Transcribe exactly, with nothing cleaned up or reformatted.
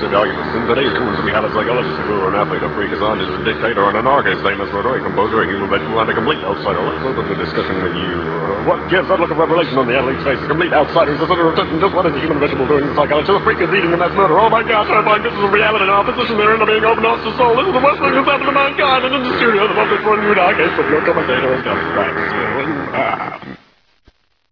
the arguments. In today's rules, we have a psychologist, a guru, an athlete, a freak, a scientist, a dictator, an anarchist, a misroder, a composer, a human vegetable, and a complete outsider. Let's open the discussion with you. Uh, what gives that look of revelation on the athlete's face? A complete outsider is the center of attention. Just what is the human vegetable doing? The psychologist, the freak is eating, and that's murder. Oh my gosh, I find this is a reality and opposition there into being open up to soul. This is the worst thing that's happened to mankind, and in the studio, the most important new dog case of your commentator and Justin Christ.